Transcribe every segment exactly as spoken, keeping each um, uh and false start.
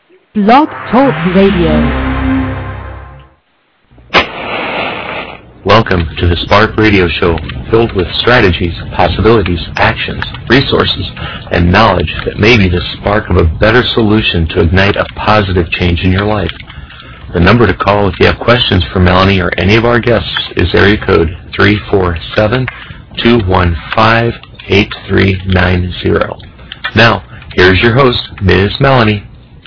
Blog Talk Radio. Welcome to the Spark Radio Show, filled with strategies, possibilities, actions, resources, and knowledge that may be the spark of a better solution to ignite a positive change in your life. The number to call if you have questions for Melanie or any of our guests is area code three four seven, two one five, eight three nine zero. Now, here's your host, Miz Melanie.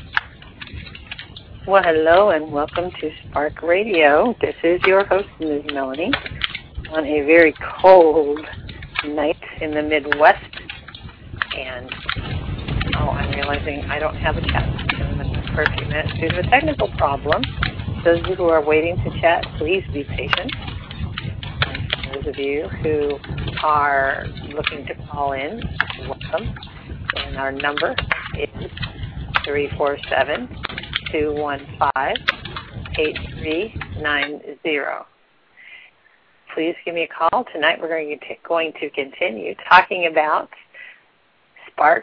Well, hello and welcome to Spark Radio. This is your host, Miz Melanie, on a very cold night in the Midwest. And, oh, I'm realizing I don't have a chat system for a few minutes due to a technical problem. Those of you who are waiting to chat, please be patient. And those of you who are looking to call in, welcome. And our number is three four seven, two one five, eight three nine zero. Please give me a call. Tonight we're going to, going to continue talking about sparks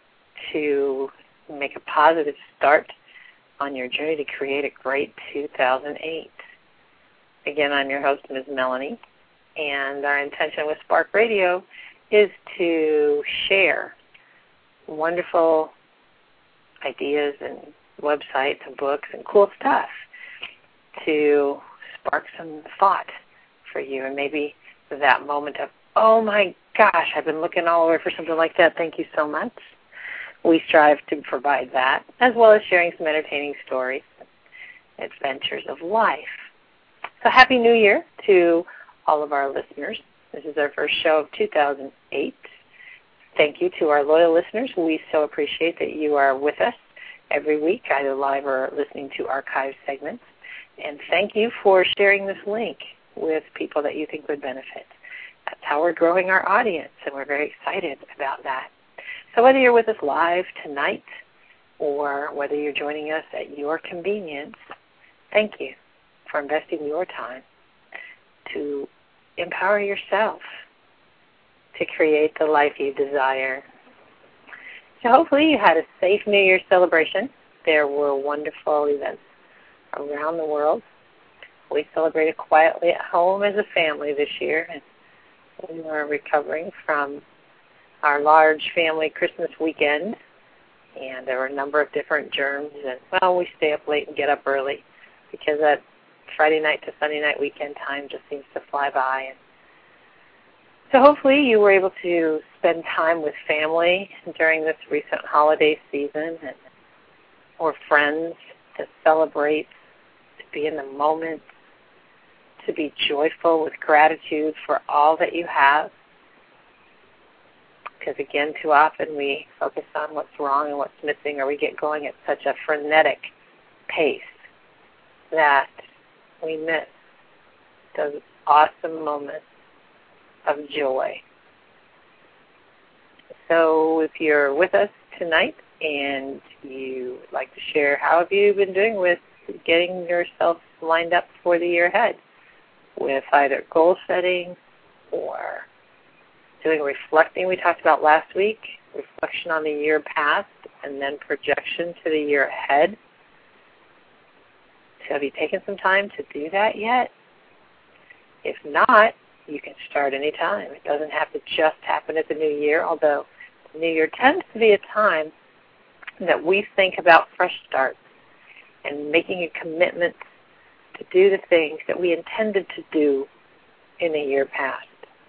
to make a positive start on your journey to create a great two thousand eight. Again, I'm your host, Miz Melanie, and our intention with Spark Radio is to share wonderful ideas and websites and books and cool stuff to spark some thought for you, and maybe that moment of, oh my gosh, I've been looking all over for something like that. Thank you so much. We strive to provide that, as well as sharing some entertaining stories, adventures of life. So happy New Year to all of our listeners. This is our first show of two thousand eight. Thank you to our loyal listeners. We so appreciate that you are with us every week, either live or listening to archive segments. And thank you for sharing this link with people that you think would benefit. That's how we're growing our audience, and we're very excited about that. So whether you're with us live tonight or whether you're joining us at your convenience, thank you for investing your time to empower yourself to create the life you desire. So hopefully you had a safe New Year's celebration. There were wonderful events around the world. We celebrated quietly at home as a family this year, and we were recovering from our large family Christmas weekend, and there were a number of different germs, and, well, we stay up late and get up early because that Friday night to Sunday night weekend time just seems to fly by. And so hopefully you were able to spend time with family during this recent holiday season, and, or friends to celebrate, to be in the moment, to be joyful with gratitude for all that you have. Because, again, too often we focus on what's wrong and what's missing, or we get going at such a frenetic pace that we miss those awesome moments of joy. So if you're with us tonight and you would like to share, how have you been doing with getting yourself lined up for the year ahead with either goal setting or doing reflecting we talked about last week, reflection on the year past, and then projection to the year ahead. So have you taken some time to do that yet? If not, you can start any time. It doesn't have to just happen at the new year, although the new year tends to be a time that we think about fresh starts and making a commitment to do the things that we intended to do in the year past.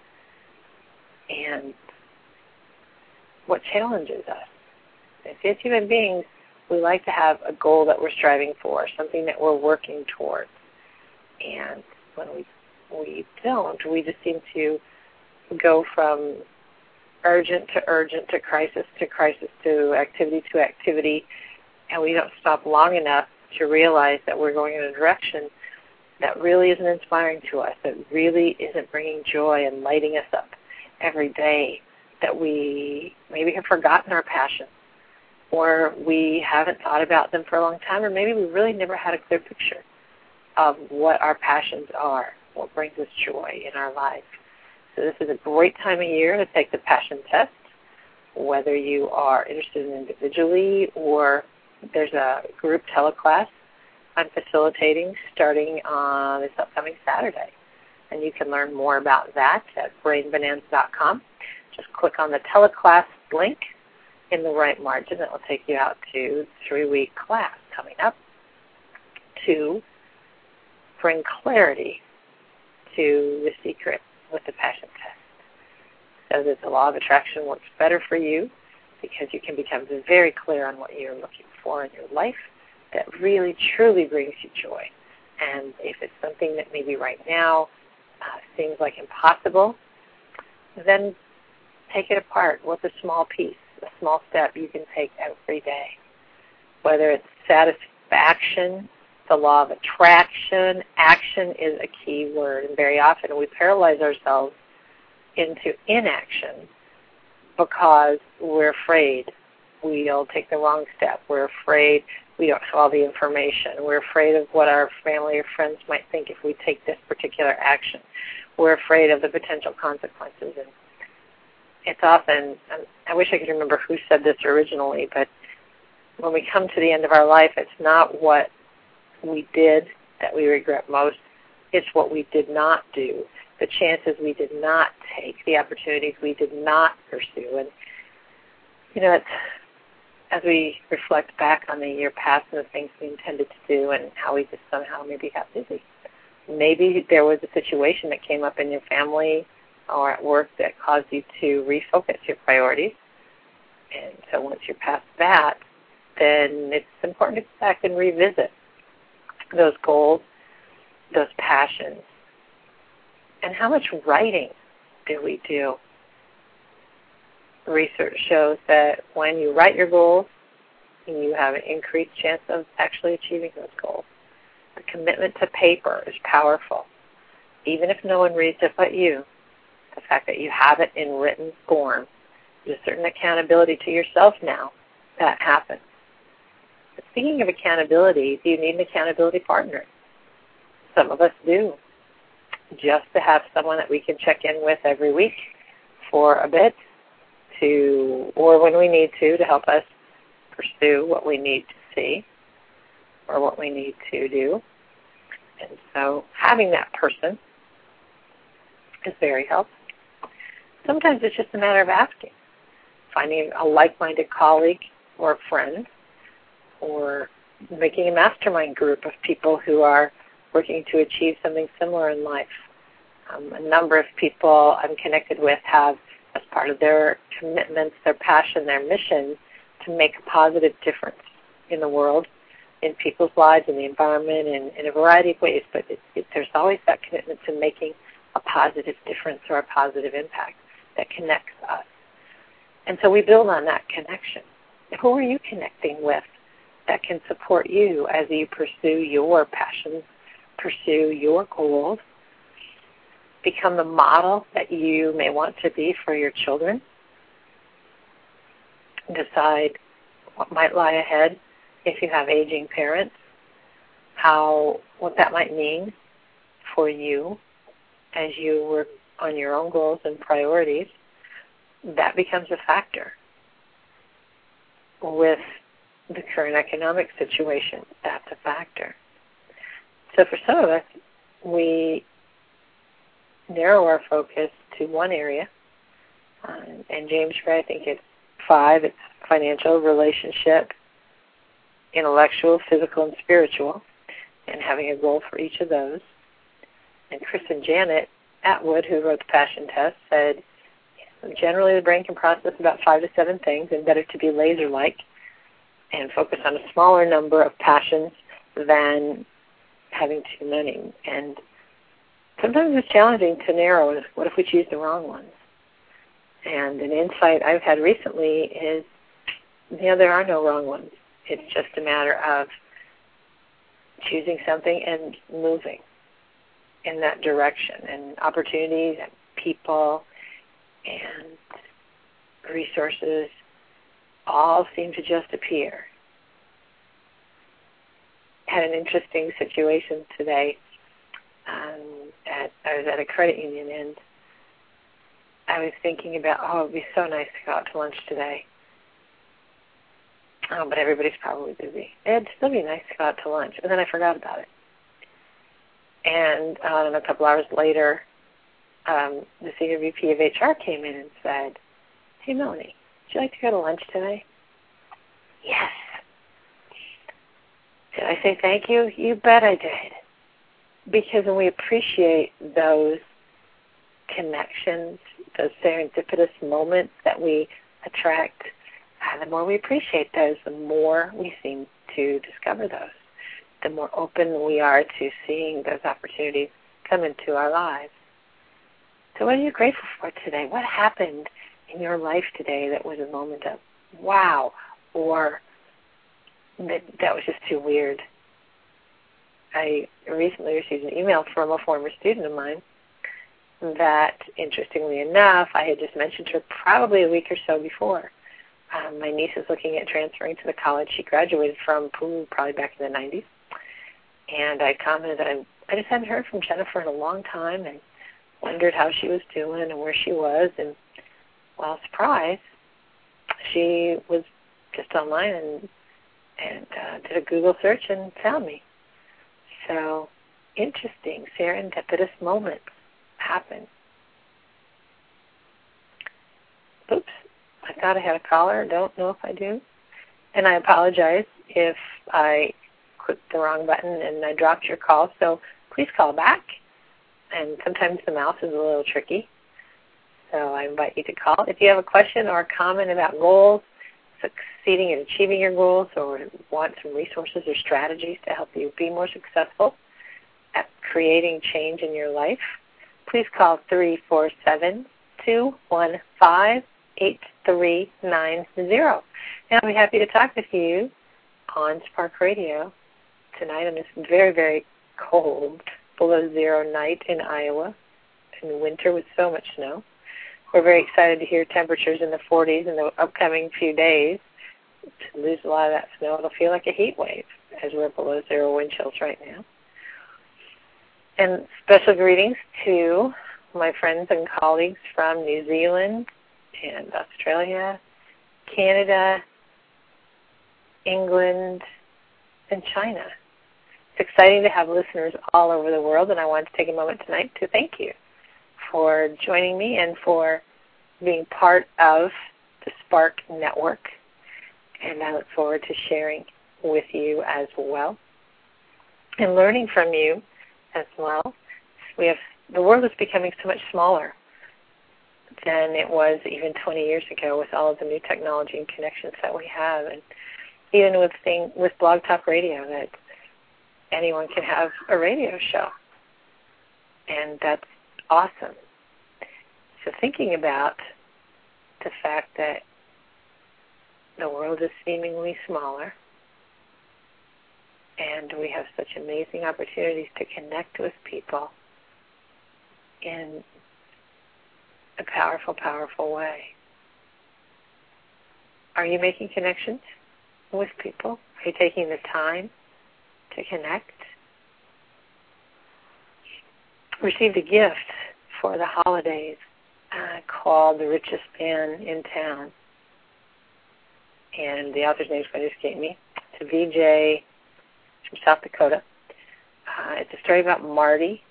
And what challenges us? As human beings, we like to have a goal that we're striving for, something that we're working towards. And when we we don't, we just seem to go from urgent to urgent to crisis to crisis to activity to activity, and we don't stop long enough to realize that we're going in a direction that really isn't inspiring to us, that really isn't bringing joy and lighting us up every day, that we maybe have forgotten our passions, or we haven't thought about them for a long time, or maybe we really never had a clear picture of what our passions are, what brings us joy in our life. So this is a great time of year to take the passion test, whether you are interested in individually or there's a group teleclass I'm facilitating starting on this upcoming Saturday. And you can learn more about that at brain bonanza dot com. Just click on the teleclass link in the right margin. That will take you out to a three-week class coming up to bring clarity to the secret with the passion test. So that the law of attraction works better for you because you can become very clear on what you're looking for in your life that really, truly brings you joy. And if it's something that maybe right now uh, seems like impossible, then take it apart. What's a small piece, a small step you can take every day? Whether it's satisfaction, the law of attraction, action is a key word. And very often we paralyze ourselves into inaction because we're afraid we'll take the wrong step. We're afraid we don't have all the information. We're afraid of what our family or friends might think if we take this particular action. We're afraid of the potential consequences. And it's often, I wish I could remember who said this originally, but when we come to the end of our life, it's not what we did that we regret most. It's what we did not do, the chances we did not take, the opportunities we did not pursue. And, you know, it's, as we reflect back on the year past and the things we intended to do and how we just somehow maybe got busy. Maybe there was a situation that came up in your family or at work that caused you to refocus your priorities. And so once you're past that, then it's important to go back and revisit those goals, those passions. And how much writing do we do? Research shows that when you write your goals, you have an increased chance of actually achieving those goals. The commitment to paper is powerful. Even if no one reads it but you, the fact that you have it in written form, there's a certain accountability to yourself now that happens. But speaking of accountability, do you need an accountability partner? Some of us do. Just to have someone that we can check in with every week for a bit, to, or when we need to, to help us pursue what we need to see or what we need to do. And so having that person is very helpful. Sometimes it's just a matter of asking, finding a like-minded colleague or a friend, or making a mastermind group of people who are working to achieve something similar in life. Um, a number of people I'm connected with have, as part of their commitments, their passion, their mission, to make a positive difference in the world, in people's lives, in the environment, in, in a variety of ways. But it, it, there's always that commitment to making a positive difference or a positive impact that connects us. And so we build on that connection. Who are you connecting with that can support you as you pursue your passions, pursue your goals, become the model that you may want to be for your children? Decide what might lie ahead if you have aging parents, how what that might mean for you as you work on your own goals and priorities. That becomes a factor. With the current economic situation, that's a factor. So for some of us, we narrow our focus to one area. Um, and James Gray, I think it's five. It's financial, relationship, intellectual, physical, and spiritual, and having a goal for each of those. And Chris and Janet Atwood, who wrote the Passion Test, said, generally the brain can process about five to seven things, and better to be laser-like and focus on a smaller number of passions than having too many. And sometimes it's challenging to narrow. What if we choose the wrong ones? And an insight I've had recently is, you know, there are no wrong ones. It's just a matter of choosing something and moving in that direction. And opportunities and people and resources all seem to just appear. Had an interesting situation today. Um, at, I was at a credit union, and I was thinking about, oh, it would be so nice to go out to lunch today. um, but everybody's probably busy. It'd still be nice to go out to lunch. And then I forgot about it. And um, a couple hours later, um, the senior V P of H R came in and said, "Hey, Melanie, would you like to go to lunch today?" Yes. Did I say thank you? You bet I did. Because when we appreciate those connections, those serendipitous moments that we attract, uh, the more we appreciate those, the more we seem to discover those. The more open we are to seeing those opportunities come into our lives. So what are you grateful for today? What happened in your life today that was a moment of wow, or that, that was just too weird? I recently received an email from a former student of mine that, interestingly enough, I had just mentioned to her probably a week or so before. Um, my niece is looking at transferring to the college she graduated from, probably back in the nineties. And I commented that I, I just hadn't heard from Jennifer in a long time and wondered how she was doing and where she was. And, well, surprise, she was just online and, and uh, did a Google search and found me. So, interesting, serendipitous moments happen. Oops, I thought I had a caller. Don't know if I do. And I apologize if I clicked the wrong button and I dropped your call. So please call back. And sometimes the mouse is a little tricky. So I invite you to call. If you have a question or a comment about goals, succeeding in achieving your goals, or want some resources or strategies to help you be more successful at creating change in your life, please call three four seven, two one five, eight three nine zero. And I'll be happy to talk with you on Spark Radio tonight on this very, very cold, below zero night in Iowa, in winter with so much snow. We're very excited to hear temperatures in the forties in the upcoming few days. To lose a lot of that snow, it'll feel like a heat wave as we're below zero wind chills right now. And special greetings to my friends and colleagues from New Zealand and Australia, Canada, England, and China. It's exciting to have listeners all over the world, and I want to take a moment tonight to thank you for joining me and for being part of the Spark Network. And I look forward to sharing with you as well and learning from you as well. We have the world is becoming so much smaller than it was even twenty years ago with all of the new technology and connections that we have, and even with thing, with Blog Talk Radio, that anyone can have a radio show, and that's awesome. So thinking about the fact that the world is seemingly smaller, and we have such amazing opportunities to connect with people in a powerful, powerful way. Are you making connections with people? Are you taking the time to connect? Received a gift for the holidays uh, called The Richest Man in Town. And the author's name is going to escape me. It's a V J from South Dakota. Uh, it's a story about Marty,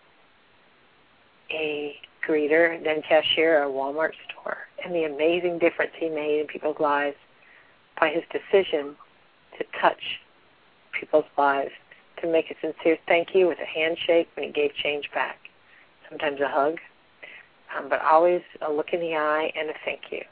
a greeter, then cashier at a Walmart store, and the amazing difference he made in people's lives by his decision to touch people's lives, to make a sincere thank you with a handshake when he gave change back, sometimes a hug, um, but always a look in the eye and a thank you.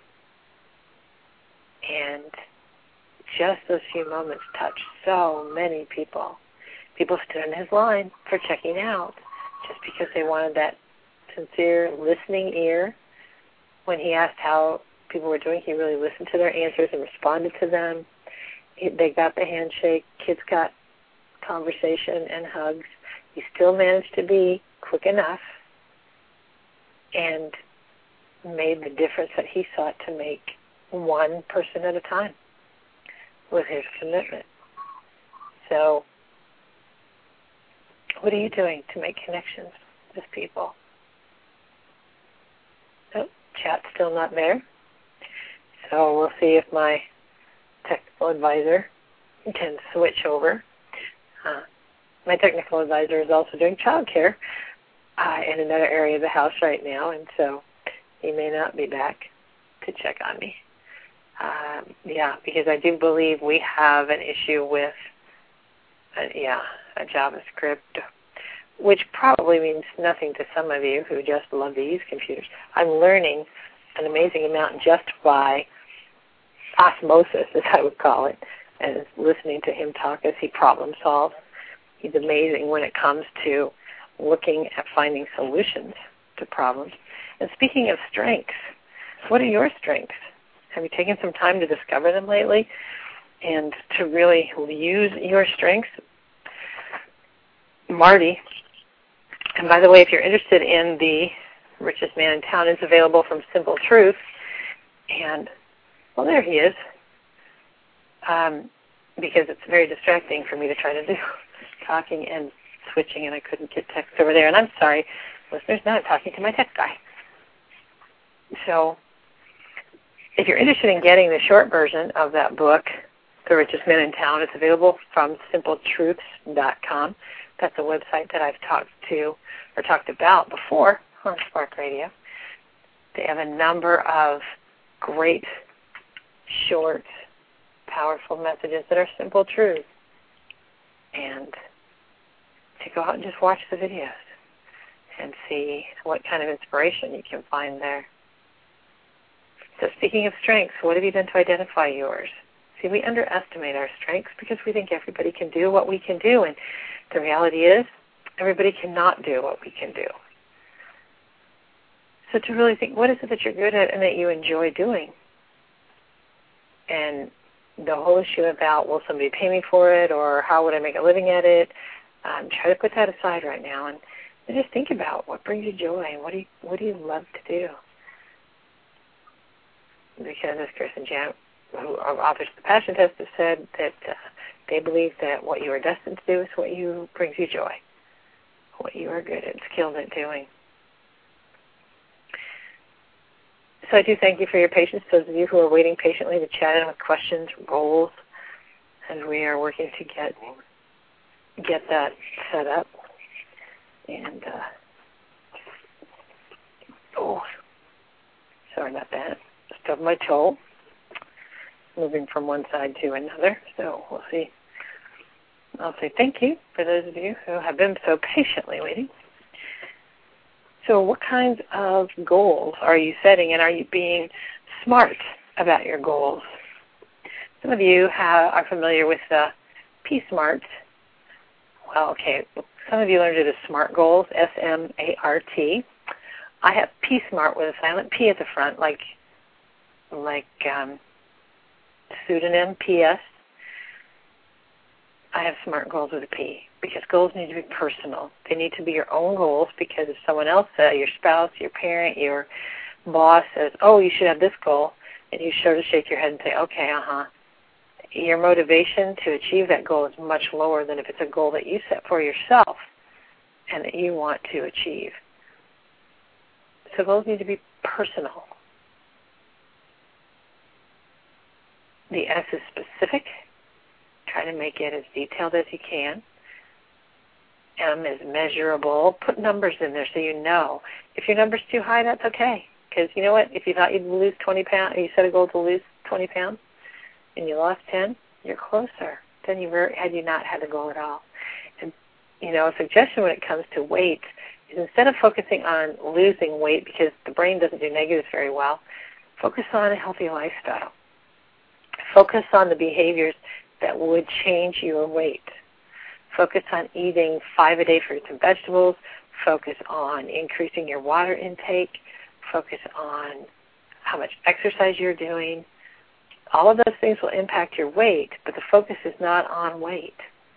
And just those few moments touched so many people. People stood in his line for checking out just because they wanted that sincere listening ear. When he asked how people were doing, he really listened to their answers and responded to them. They got the handshake. Kids got conversation and hugs. He still managed to be quick enough and made the difference that he sought to make, one person at a time, with his commitment. So what are you doing to make connections with people? Oh, chat's still not there. So we'll see if my technical advisor can switch over. Uh, my technical advisor is also doing childcare uh, in another area of the house right now, and so he may not be back to check on me. Um, yeah, because I do believe we have an issue with, uh, yeah, a JavaScript, which probably means nothing to some of you who just love to use computers. I'm learning an amazing amount just by osmosis, as I would call it, and listening to him talk as he problem solves. He's amazing when it comes to looking at finding solutions to problems. And speaking of strengths, what are your strengths? Have you taken some time to discover them lately and to really use your strengths? Marty, and by the way, if you're interested in the Richest Man in Town, it's available from Simple Truth. And, well, there he is, um, because it's very distracting for me to try to do talking and switching, and I couldn't get text over there. And I'm sorry, listeners, now I'm talking to my tech guy. So if you're interested in getting the short version of that book, The Richest Man in Town, it's available from simple truths dot com. That's a website that I've talked to or talked about before on Spark Radio. They have a number of great, short, powerful messages that are simple truths. And to go out and just watch the videos and see what kind of inspiration you can find there. So speaking of strengths, what have you done to identify yours? See, we underestimate our strengths because we think everybody can do what we can do, and the reality is everybody cannot do what we can do. So to really think, what is it that you're good at and that you enjoy doing? And the whole issue about, will somebody pay me for it, or how would I make a living at it, um, try to put that aside right now and, and just think about what brings you joy and what do you, what do you love to do? Because as Chris and Jan, who are authors of the Passion Test, have said that uh, they believe that what you are destined to do is what you brings you joy, what you are good and skilled at doing. So I do thank you for your patience, those of you who are waiting patiently to chat in with questions, goals, as we are working to get get that set up. And, uh, oh, sorry about that. Stub my toe, moving from one side to another. So we'll see. I'll say thank you for those of you who have been so patiently waiting. So what kinds of goals are you setting, and are you being smart about your goals? Some of you have, are familiar with the P SMART. Well, okay, some of you learned it as SMART goals, S M A R T. I have P SMART with a silent P at the front, like like um, pseudonym, P S. I have SMART goals with a P, because goals need to be personal. They need to be your own goals, because if someone else, uh, your spouse, your parent, your boss says, oh, you should have this goal, and you sort of shake your head and say, okay, uh-huh, your motivation to achieve that goal is much lower than if it's a goal that you set for yourself and that you want to achieve. So goals need to be personal. The S is specific. Try to make it as detailed as you can. M is measurable. Put numbers in there so you know. If your number's too high, that's okay. Because you know what? If you thought you'd lose twenty pounds, you set a goal to lose twenty pounds, and you lost ten, you're closer than you were had you not had the goal at all. And, you know, a suggestion when it comes to weight is, instead of focusing on losing weight, because the brain doesn't do negatives very well, focus on a healthy lifestyle. Focus on the behaviors that would change your weight. Focus on eating five a day fruits and vegetables. Focus on increasing your water intake. Focus on how much exercise you're doing. All of those things will impact your weight, but the focus is not on weight.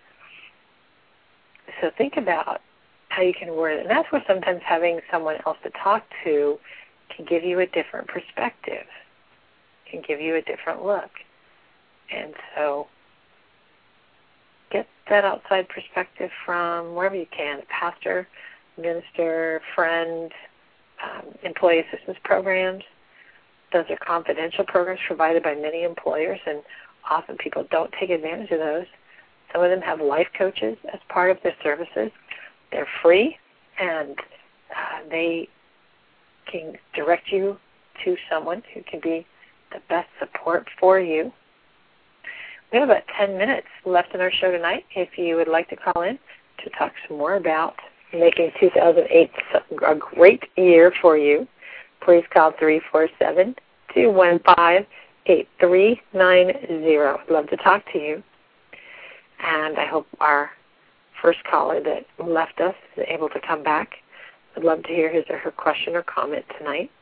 So think about how you can word it. And that's where sometimes having someone else to talk to can give you a different perspective, can give you a different look. And so get that outside perspective from wherever you can, a pastor, minister, friend, um, employee assistance programs. Those are confidential programs provided by many employers, and often people don't take advantage of those. Some of them have life coaches as part of their services. They're free, and uh, they can direct you to someone who can be the best support for you. We have about ten minutes left in our show tonight. If you would like to call in to talk some more about making two thousand eight a great year for you, please call three four seven, two one five, eight three nine zero. I'd love to talk to you. And I hope our first caller that left us is able to come back. I'd love to hear his or her question or comment tonight.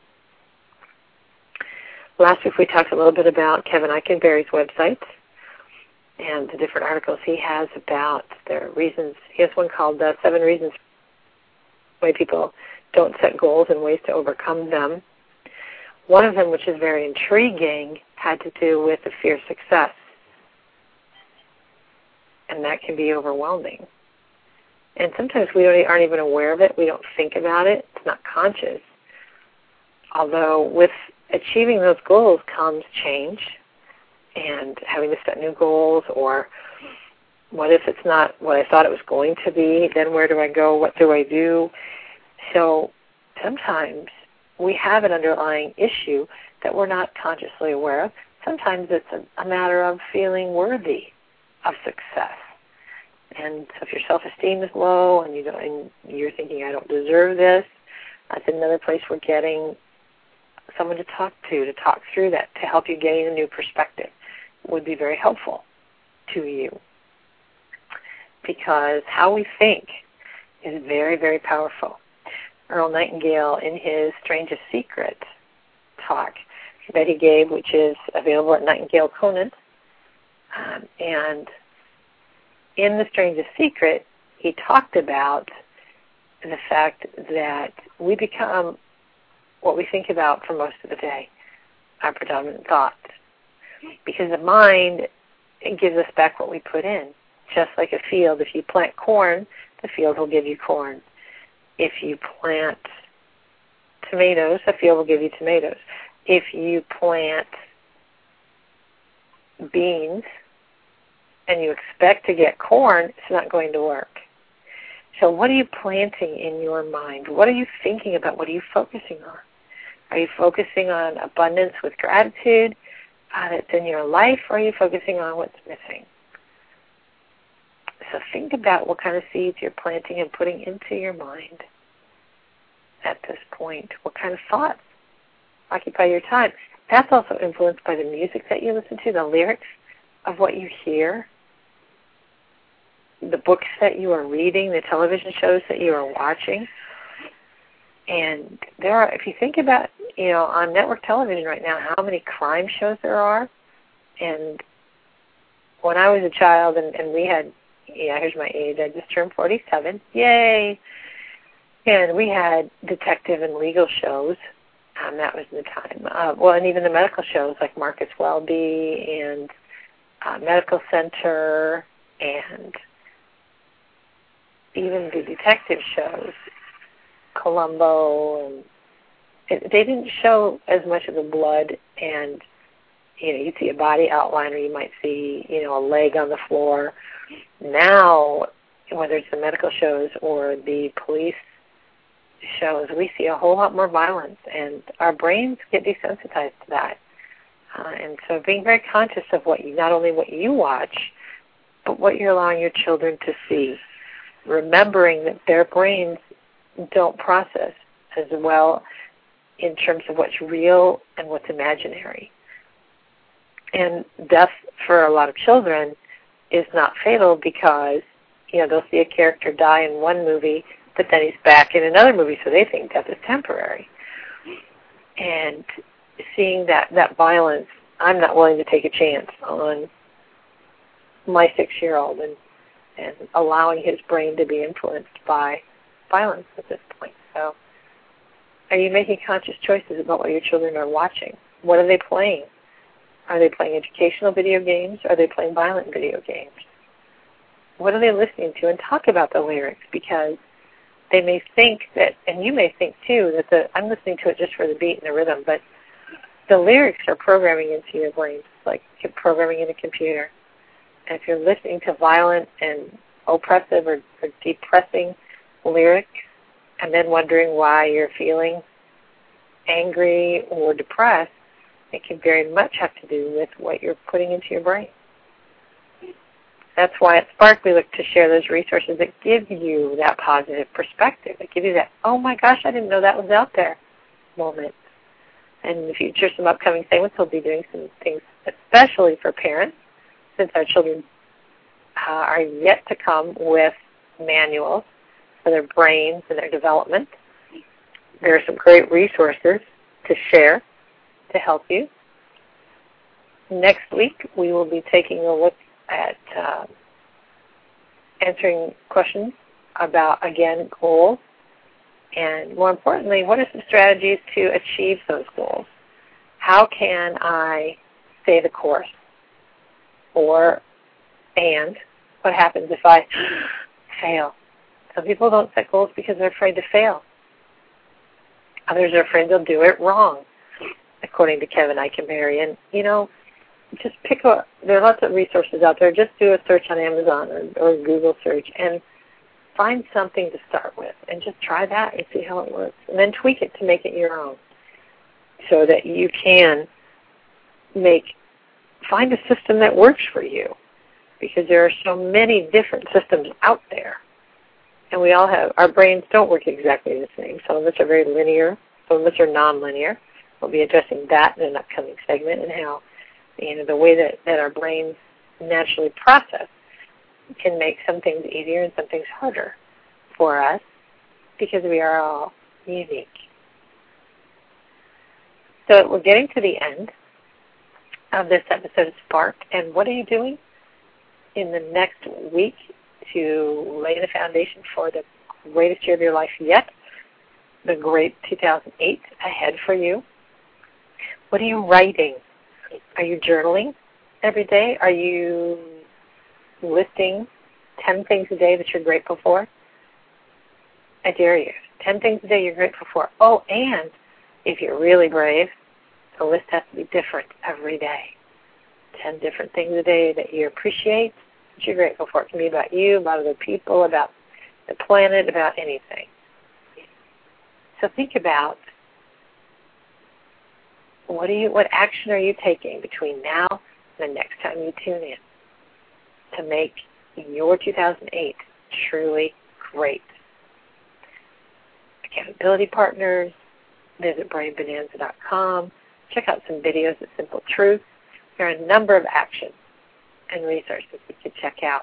Last week we talked a little bit about Kevin Eikenberry's website and the different articles he has about the reasons. He has one called uh, Seven Reasons Why People Don't Set Goals and Ways to Overcome Them. One of them, which is very intriguing, had to do with the fear of success. And that can be overwhelming. And sometimes we don't, aren't even aware of it. We don't think about it. It's not conscious. Although with achieving those goals comes change and having to set new goals, or what if it's not what I thought it was going to be? Then where do I go? What do I do? So sometimes we have an underlying issue that we're not consciously aware of. Sometimes it's a, a matter of feeling worthy of success. And so if your self-esteem is low and, you don't, and you're thinking, I don't deserve this, that's another place we're getting someone to talk to, to talk through that, to help you gain a new perspective would be very helpful to you. Because how we think is very, very powerful. Earl Nightingale, in his Strangest Secret talk that he gave, which is available at Nightingale Conant, um, and in The Strangest Secret, he talked about the fact that we become what we think about for most of the day, our predominant thoughts. Because the mind, it gives us back what we put in. Just like a field, if you plant corn, the field will give you corn. If you plant tomatoes, the field will give you tomatoes. If you plant beans and you expect to get corn, it's not going to work. So what are you planting in your mind? What are you thinking about? What are you focusing on? Are you focusing on abundance with gratitude uh, that's in your life, or are you focusing on what's missing? So think about what kind of seeds you're planting and putting into your mind at this point. What kind of thoughts occupy your time? That's also influenced by the music that you listen to, the lyrics of what you hear, the books that you are reading, the television shows that you are watching. And there are, if you think about, you know, on network television right now, how many crime shows there are. And when I was a child and, and we had, yeah, here's my age, I just turned forty-seven. Yay! And we had detective and legal shows. Um, that was the time. Uh, well, and even the medical shows like Marcus Welby and uh, Medical Center, and even the detective shows, Columbo, and it, they didn't show as much of the blood, and you know, you'd see a body outline, or you might see, you know, a leg on the floor. Now, whether it's the medical shows or the police shows, we see a whole lot more violence, and our brains get desensitized to that. Uh, and so being very conscious of what you, not only what you watch, but what you're allowing your children to see. Remembering that their brains don't process as well in terms of what's real and what's imaginary. And death for a lot of children is not fatal because, you know, they'll see a character die in one movie, but then he's back in another movie, so they think death is temporary. And seeing that, that violence, I'm not willing to take a chance on my six-year-old and, and allowing his brain to be influenced by violence at this point. So are you making conscious choices about what your children are watching? What are they playing? Are they playing educational video games? Are they playing violent video games? What are they listening to? And talk about the lyrics, because they may think that, and you may think too, that the I'm listening to it just for the beat and the rhythm, but the lyrics are programming into your brain, it's like programming in a computer. And if you're listening to violent and oppressive or, or depressing lyrics and then wondering why you're feeling angry or depressed, it can very much have to do with what you're putting into your brain. That's why at Spark we look to share those resources that give you that positive perspective, that give you that, oh my gosh, I didn't know that was out there moment. And in the future, some upcoming segments will be doing some things especially for parents, since our children uh, are yet to come with manuals for their brains and their development. There are some great resources to share to help you. Next week, we will be taking a look at uh, answering questions about, again, goals. And more importantly, what are some strategies to achieve those goals? How can I stay the course? Or, and, what happens if I fail? Some people don't set goals because they're afraid to fail. Others are afraid they'll do it wrong, according to Kevin Eikenberry. And, you know, just pick a, there are lots of resources out there. Just do a search on Amazon or, or Google search and find something to start with and just try that and see how it works. And then tweak it to make it your own so that you can make, find a system that works for you, because there are so many different systems out there. And we all have, our brains don't work exactly the same. Some of us are very linear. Some of us are nonlinear. We'll be addressing that in an upcoming segment and how, you know, the way that, that our brains naturally process can make some things easier and some things harder for us because we are all unique. So we're getting to the end of this episode of Spark. And what are you doing in the next week to lay the foundation for the greatest year of your life yet, the great two thousand eight ahead for you? What are you writing? Are you journaling every day? Are you listing ten things a day that you're grateful for? I dare you. ten things a day you're grateful for. Oh, and if you're really brave, the list has to be different every day. ten different things a day that you appreciate, that you're grateful for. It can be about you, about other people, about the planet, about anything. So think about what do you, what action are you taking between now and the next time you tune in to make your two thousand eight truly great. Accountability partners, visit brain bonanza dot com. Check out some videos of Simple Truth. There are a number of actions and resources you can check out.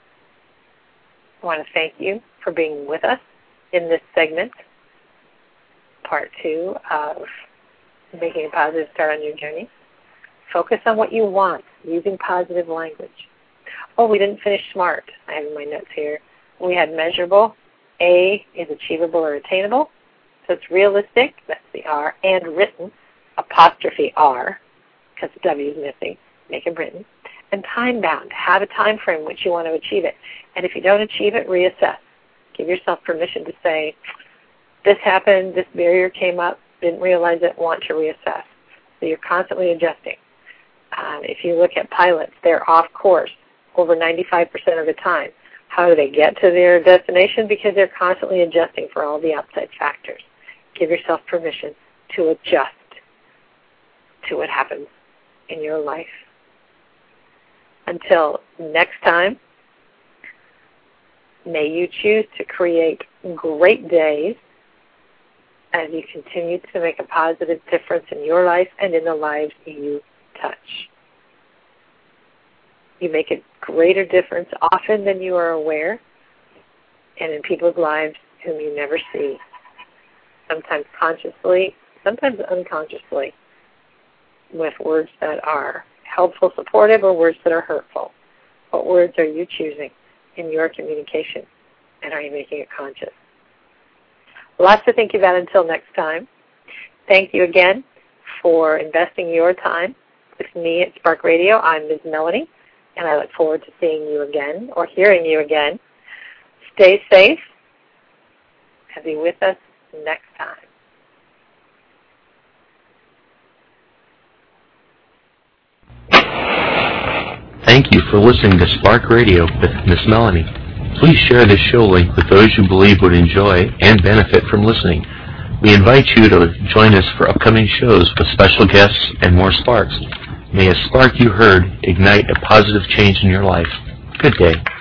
I want to thank you for being with us in this segment, part two of Making a Positive Start on Your Journey. Focus on what you want, using positive language. Oh, we didn't finish SMART. I have in my notes here. We had measurable. A is achievable or attainable. So it's realistic, that's the R, and written, apostrophe R, because the W is missing, make it written. And time-bound. Have a time frame in which you want to achieve it. And if you don't achieve it, reassess. Give yourself permission to say, this happened, this barrier came up, didn't realize it, want to reassess. So you're constantly adjusting. Um, if you look at pilots, they're off course over ninety-five percent of the time. How do they get to their destination? Because they're constantly adjusting for all the outside factors. Give yourself permission to adjust to what happens in your life. Until next time, may you choose to create great days as you continue to make a positive difference in your life and in the lives you touch. You make a greater difference often than you are aware, and in people's lives whom you never see, sometimes consciously, sometimes unconsciously, with words that are helpful, supportive, or words that are hurtful. What words are you choosing in your communication, and are you making it conscious? Lots to think about until next time. Thank you again for investing your time with me at Spark Radio. I'm Miz Melanie, and I look forward to seeing you again or hearing you again. Stay safe and be with us next time. Thank you for listening to Spark Radio with Miss Melanie. Please share this show link with those you believe would enjoy and benefit from listening. We invite you to join us for upcoming shows with special guests and more sparks. May a spark you heard ignite a positive change in your life. Good day.